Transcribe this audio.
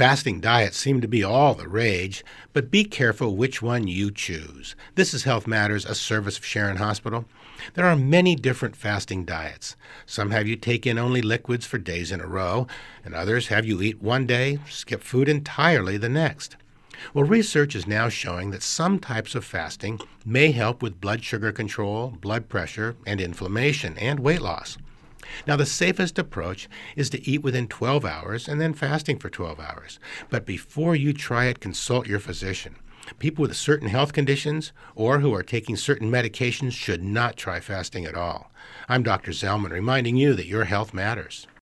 Fasting diets seem to be all the rage, but be careful which one you choose. This is Health Matters, a service of Sharon Hospital. There are many different fasting diets. Some have you take in only liquids for days in a row, and others have you eat one day, skip food entirely the next. Well, research is now showing that some types of fasting may help with blood sugar control, blood pressure, and inflammation, and weight loss. Now, the safest approach is to eat within 12 hours and then fasting for 12 hours. But before you try it, consult your physician. People with certain health conditions or who are taking certain medications should not try fasting at all. I'm Dr. Zellman, reminding you that your health matters.